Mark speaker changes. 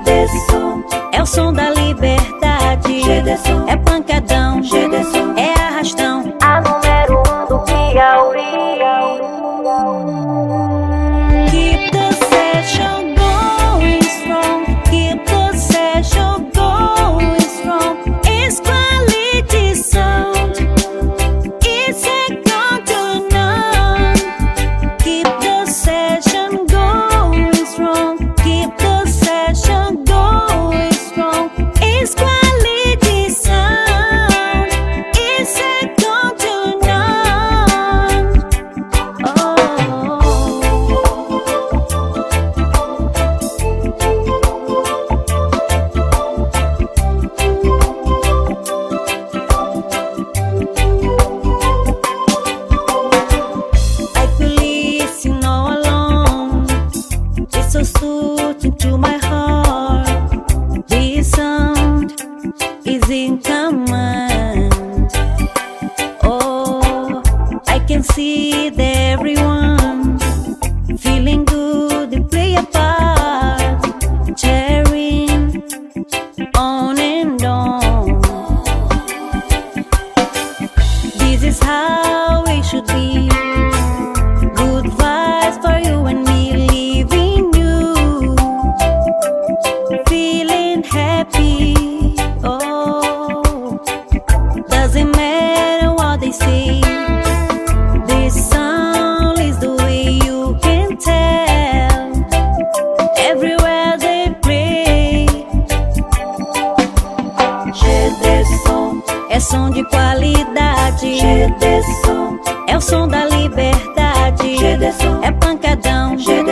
Speaker 1: É o som da liberdade. É pancadão, é arrastão.
Speaker 2: A número 1 do Piauí.
Speaker 1: Keep the session going strong. Keep the session going strong. It's quality sound. It's second to none. Keep the session going strong. Keep the session going strong. It's quality sound. It's second to none. Oh. I could listen all along. It's so soothing to my heart. This sound is in command. Oh, I can see that everyone feeling good. They play a part, cheering on and on. This is how it should be. Good vibes for you and me, leaving you feeling happy. Oh, doesn't matter what they say. This song is the way you can tell. Everywhere they play. É som de qualidade. É o som da liberdade. É pancadão.